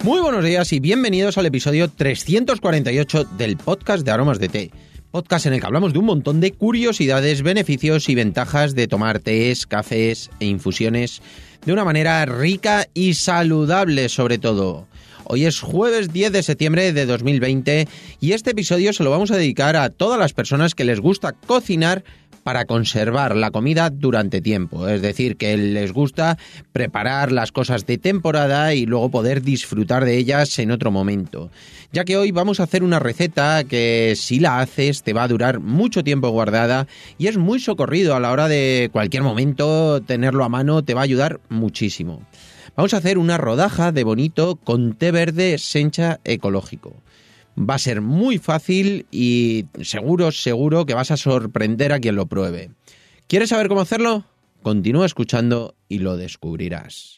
Muy buenos días y bienvenidos al episodio 348 del podcast de Aromas de Té. Podcast en el que hablamos de un montón de curiosidades, beneficios y ventajas de tomar tés, cafés e infusiones de una manera rica y saludable sobre todo. Hoy es jueves 10 de septiembre de 2020 y este episodio se lo vamos a dedicar a todas las personas que les gusta cocinar para conservar la comida durante tiempo. Es decir, que les gusta preparar las cosas de temporada y luego poder disfrutar de ellas en otro momento. Ya que hoy vamos a hacer una receta que si la haces te va a durar mucho tiempo guardada y es muy socorrido a la hora de cualquier momento tenerlo a mano, te va a ayudar muchísimo. Vamos a hacer una rodaja de bonito con té verde sencha ecológico. Va a ser muy fácil y seguro que vas a sorprender a quien lo pruebe. ¿Quieres saber cómo hacerlo? Continúa escuchando y lo descubrirás.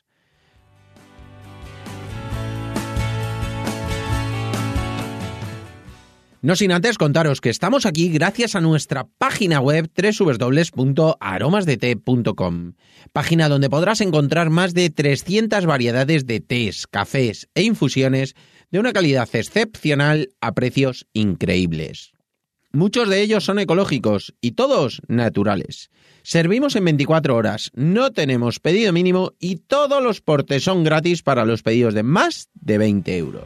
No sin antes contaros que estamos aquí gracias a nuestra página web www.aromasdete.com, página donde podrás encontrar más de 300 variedades de tés, cafés e infusiones de una calidad excepcional a precios increíbles. Muchos de ellos son ecológicos y todos naturales. Servimos en 24 horas, no tenemos pedido mínimo y todos los portes son gratis para los pedidos de más de 20 euros.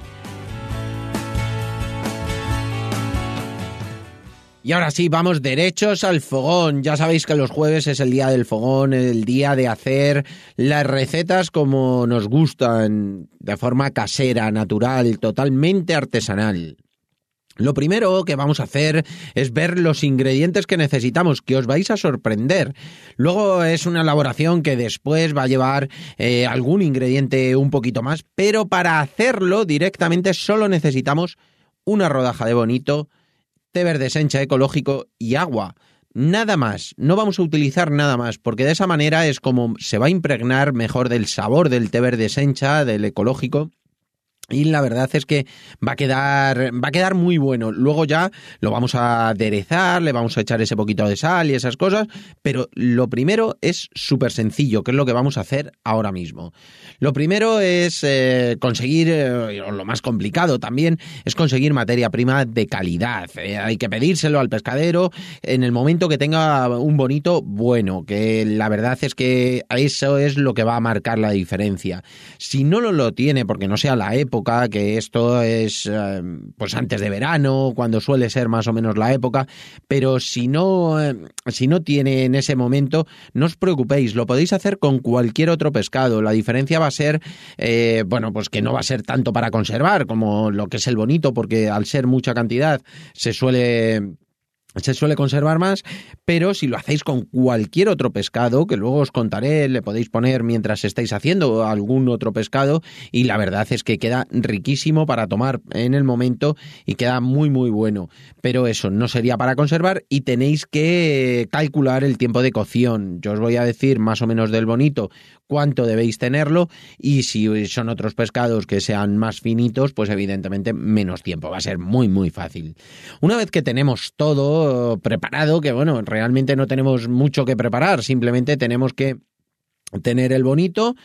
Y ahora sí, vamos derechos al fogón. Ya sabéis que los jueves es el día del fogón, el día de hacer las recetas como nos gustan, de forma casera, natural, totalmente artesanal. Lo primero que vamos a hacer es ver los ingredientes que necesitamos, que os vais a sorprender. Luego es una elaboración que después va a llevar algún ingrediente un poquito más, pero para hacerlo directamente solo necesitamos una rodaja de bonito, té verde sencha ecológico y agua. Nada más, no vamos a utilizar nada más, porque de esa manera es como se va a impregnar mejor del sabor del té verde sencha, del ecológico. Y la verdad es que va a quedar muy bueno. Luego ya lo vamos a aderezar, le vamos a echar ese poquito de sal y esas cosas, pero lo primero es súper sencillo, que es lo que vamos a hacer ahora mismo. Lo primero es conseguir, lo más complicado también, es conseguir materia prima de calidad. Hay que pedírselo al pescadero en el momento que tenga un bonito bueno, que la verdad es que eso es lo que va a marcar la diferencia. Si no lo tiene, porque no sea la época, que esto es pues antes de verano, cuando suele ser más o menos la época, pero si no tiene en ese momento, no os preocupéis, lo podéis hacer con cualquier otro pescado. La diferencia va a ser, pues que no va a ser tanto para conservar como lo que es el bonito, porque al ser mucha cantidad se suele conservar más, pero si lo hacéis con cualquier otro pescado, que luego os contaré, le podéis poner mientras estáis haciendo algún otro pescado y la verdad es que queda riquísimo para tomar en el momento y queda muy muy bueno. Pero eso no sería para conservar y tenéis que calcular el tiempo de cocción. Yo os voy a decir más o menos del bonito cuánto debéis tenerlo y si son otros pescados que sean más finitos, pues evidentemente menos tiempo. Va a ser muy muy fácil. Una vez que tenemos todo preparado, que bueno, realmente no tenemos mucho que preparar, simplemente tenemos que tener el bonito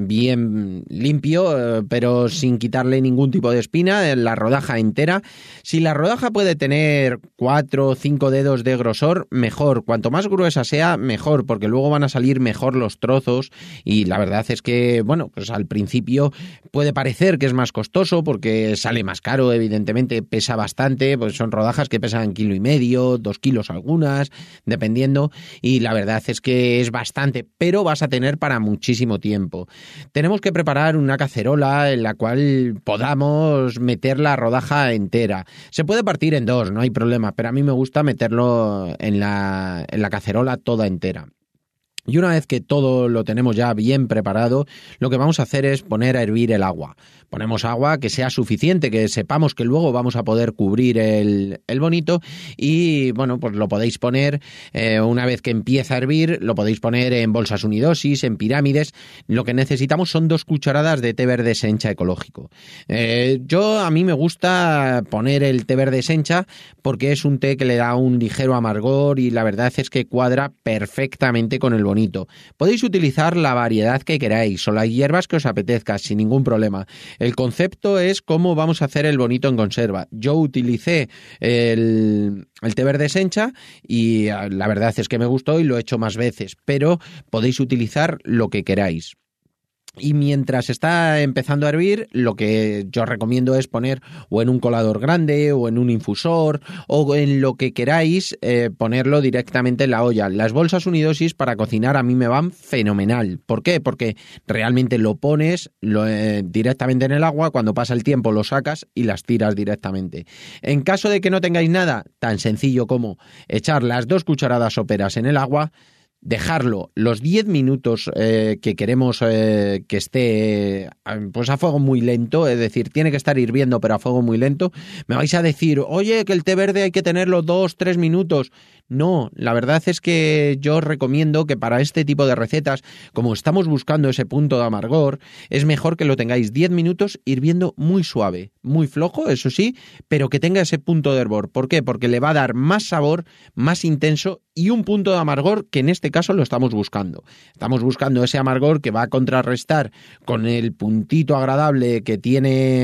bien limpio, pero sin quitarle ningún tipo de espina, la rodaja entera. Si la rodaja puede tener 4 o 5 dedos de grosor, mejor. Cuanto más gruesa sea, mejor, porque luego van a salir mejor los trozos y la verdad es que, bueno, pues al principio puede parecer que es más costoso porque sale más caro, evidentemente pesa bastante, pues son rodajas que pesan 1,5 kilos, 2 kilos algunas, dependiendo, y la verdad es que es bastante, pero vas a tener para muchísimo tiempo. Tenemos que preparar una cacerola en la cual podamos meter la rodaja entera. Se puede partir en dos, no hay problema, pero a mí me gusta meterlo en la cacerola toda entera. Y una vez que todo lo tenemos ya bien preparado, lo que vamos a hacer es poner a hervir el agua. Ponemos agua que sea suficiente, que sepamos que luego vamos a poder cubrir el bonito y, bueno, pues lo podéis poner, una vez que empieza a hervir, lo podéis poner en bolsas unidosis, en pirámides. Lo que necesitamos son 2 cucharadas de té verde sencha ecológico. A mí me gusta poner el té verde sencha porque es un té que le da un ligero amargor y la verdad es que cuadra perfectamente con el bonito. bonito. Podéis utilizar la variedad que queráis o las hierbas que os apetezca sin ningún problema. El concepto es cómo vamos a hacer el bonito en conserva. Yo utilicé el té verde sencha y la verdad es que me gustó y lo he hecho más veces, pero podéis utilizar lo que queráis. Y mientras está empezando a hervir, lo que yo recomiendo es poner o en un colador grande o en un infusor o en lo que queráis, ponerlo directamente en la olla. Las bolsas unidosis para cocinar a mí me van fenomenal. ¿Por qué? Porque realmente lo pones directamente en el agua, cuando pasa el tiempo lo sacas y las tiras directamente. En caso de que no tengáis nada, tan sencillo como echar las 2 cucharadas soperas en el agua, dejarlo los 10 minutos que queremos que esté pues a fuego muy lento, es decir, tiene que estar hirviendo pero a fuego muy lento. Me vais a decir, oye, que el té verde hay que tenerlo 2-3 minutos. No, la verdad es que yo recomiendo que para este tipo de recetas, como estamos buscando ese punto de amargor, es mejor que lo tengáis 10 minutos hirviendo muy suave, muy flojo, eso sí, pero que tenga ese punto de hervor. ¿Por qué? Porque le va a dar más sabor, más intenso y un punto de amargor que en este caso lo estamos buscando. Estamos buscando ese amargor que va a contrarrestar con el puntito agradable que tiene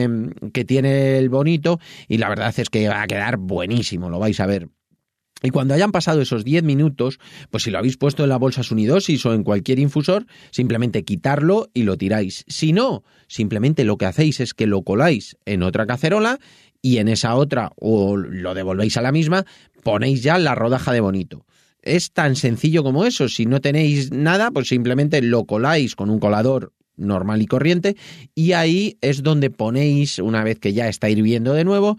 el bonito, y la verdad es que va a quedar buenísimo, lo vais a ver. Y cuando hayan pasado esos 10 minutos, pues si lo habéis puesto en las bolsas unidosis o en cualquier infusor, simplemente quitarlo y lo tiráis. Si no, simplemente lo que hacéis es que lo coláis en otra cacerola y en esa otra, o lo devolvéis a la misma, ponéis ya la rodaja de bonito. Es tan sencillo como eso. Si no tenéis nada, pues simplemente lo coláis con un colador normal y corriente, y ahí es donde ponéis, una vez que ya está hirviendo de nuevo,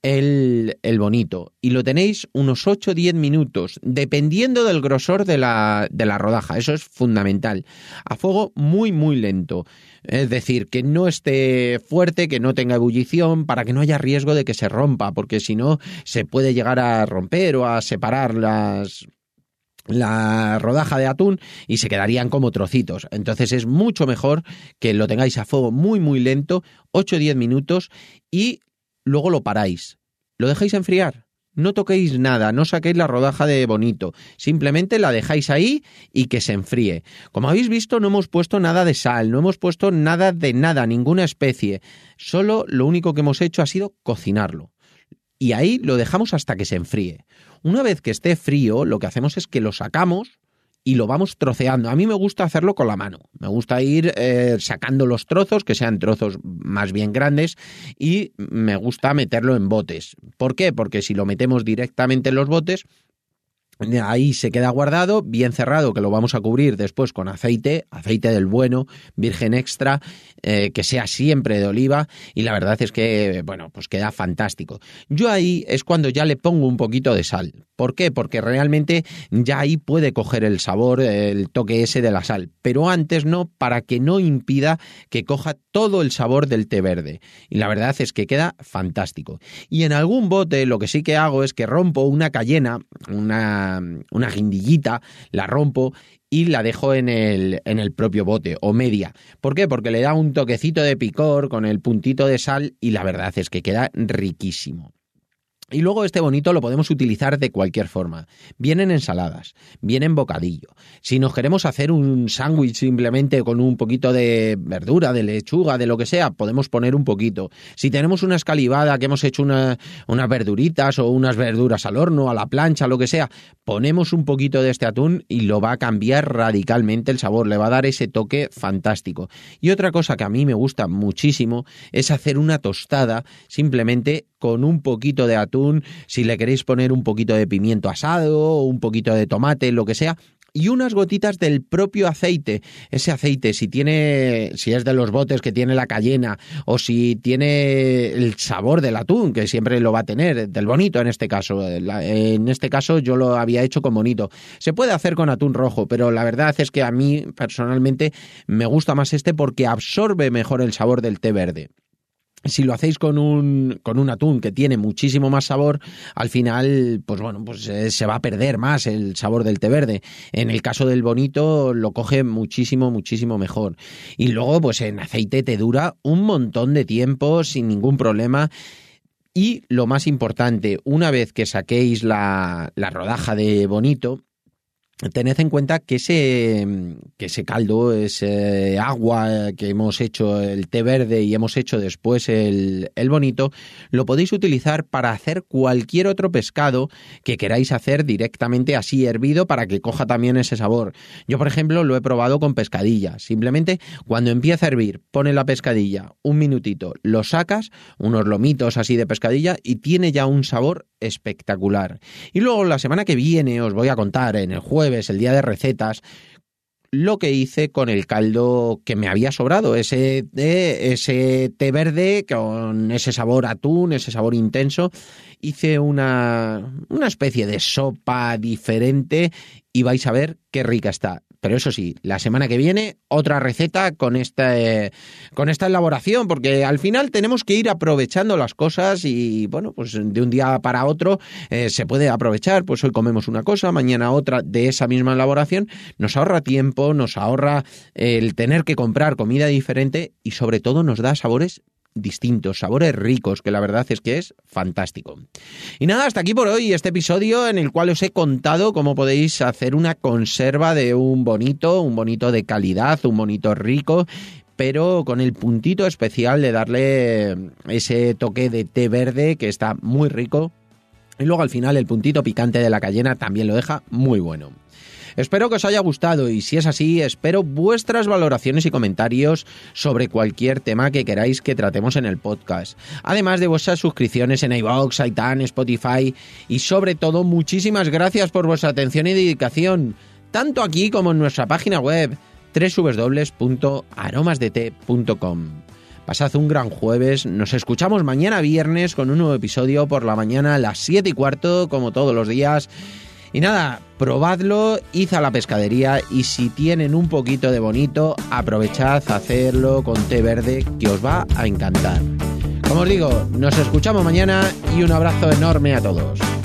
el bonito, y lo tenéis unos 8-10 minutos, dependiendo del grosor de la rodaja. Eso es fundamental, a fuego muy muy lento, es decir, que no esté fuerte, que no tenga ebullición, para que no haya riesgo de que se rompa, porque si no se puede llegar a romper o a separar la rodaja de atún y se quedarían como trocitos. Entonces es mucho mejor que lo tengáis a fuego muy muy lento, 8-10 minutos, y luego lo paráis, lo dejáis enfriar. No toquéis nada, no saquéis la rodaja de bonito, simplemente la dejáis ahí y que se enfríe. Como habéis visto, no hemos puesto nada de sal, no hemos puesto nada de nada, ninguna especie. Solo lo único que hemos hecho ha sido cocinarlo. Y ahí lo dejamos hasta que se enfríe. Una vez que esté frío, lo que hacemos es que lo sacamos y lo vamos troceando. A mí me gusta hacerlo con la mano. Me gusta ir sacando los trozos, que sean trozos más bien grandes, y me gusta meterlo en botes. ¿Por qué? Porque si lo metemos directamente en los botes, ahí se queda guardado, bien cerrado, que lo vamos a cubrir después con aceite del bueno, virgen extra, que sea siempre de oliva, y la verdad es que, bueno, pues queda fantástico. Yo ahí es cuando ya le pongo un poquito de sal. ¿Por qué? Porque realmente ya ahí puede coger el sabor, el toque ese de la sal, pero antes no, para que no impida que coja todo el sabor del té verde. Y la verdad es que queda fantástico. Y en algún bote lo que sí que hago es que rompo una cayena, una guindillita, la rompo y la dejo en el propio bote, o media. ¿Por qué? Porque le da un toquecito de picor con el puntito de sal y la verdad es que queda riquísimo. Y luego este bonito lo podemos utilizar de cualquier forma. Bien en ensaladas, bien en bocadillo. Si nos queremos hacer un sándwich simplemente con un poquito de verdura, de lechuga, de lo que sea, podemos poner un poquito. Si tenemos una escalivada que hemos hecho unas verduritas o unas verduras al horno, a la plancha, lo que sea, ponemos un poquito de este atún y lo va a cambiar radicalmente el sabor, le va a dar ese toque fantástico. Y otra cosa que a mí me gusta muchísimo es hacer una tostada simplemente con un poquito de atún, si le queréis poner un poquito de pimiento asado o un poquito de tomate, lo que sea, y unas gotitas del propio aceite. Ese aceite, si es de los botes que tiene la cayena, o si tiene el sabor del atún, que siempre lo va a tener, del bonito en este caso. En este caso yo lo había hecho con bonito. Se puede hacer con atún rojo, pero la verdad es que a mí personalmente me gusta más este porque absorbe mejor el sabor del té verde. Si lo hacéis con un atún que tiene muchísimo más sabor, al final, pues bueno, pues se va a perder más el sabor del té verde. En el caso del bonito lo coge muchísimo, muchísimo mejor. Y luego, pues en aceite te dura un montón de tiempo sin ningún problema. Y lo más importante, una vez que saquéis la rodaja de bonito, tened en cuenta que ese caldo, ese agua que hemos hecho, el té verde y hemos hecho después el bonito, lo podéis utilizar para hacer cualquier otro pescado que queráis hacer directamente así hervido para que coja también ese sabor. Yo, por ejemplo, lo he probado con pescadilla. Simplemente cuando empieza a hervir, pones la pescadilla, un minutito, lo sacas, unos lomitos así de pescadilla y tiene ya un sabor espectacular. Y luego la semana que viene os voy a contar en el jueves, el día de recetas, lo que hice con el caldo que me había sobrado, ese té verde con ese sabor atún, ese sabor intenso. Hice una especie de sopa diferente y vais a ver qué rica está. Pero eso sí, la semana que viene otra receta con esta elaboración, porque al final tenemos que ir aprovechando las cosas y bueno, pues de un día para otro se puede aprovechar. Pues hoy comemos una cosa, mañana otra de esa misma elaboración. Nos ahorra tiempo, nos ahorra el tener que comprar comida diferente y sobre todo nos da sabores distintos, sabores ricos, que la verdad es que es fantástico. Y nada, hasta aquí por hoy este episodio en el cual os he contado cómo podéis hacer una conserva de un bonito de calidad, un bonito rico, pero con el puntito especial de darle ese toque de té verde que está muy rico, y luego al final el puntito picante de la cayena también lo deja muy bueno. Espero que os haya gustado y si es así, espero vuestras valoraciones y comentarios sobre cualquier tema que queráis que tratemos en el podcast. Además de vuestras suscripciones en iVoox, iTunes, Spotify y sobre todo muchísimas gracias por vuestra atención y dedicación, tanto aquí como en nuestra página web www.aromasdete.com. Pasad un gran jueves, nos escuchamos mañana viernes con un nuevo episodio por la mañana a las 7:15 como todos los días. Y nada, probadlo, id a la pescadería y si tienen un poquito de bonito, aprovechad a hacerlo con té verde que os va a encantar. Como os digo, nos escuchamos mañana y un abrazo enorme a todos.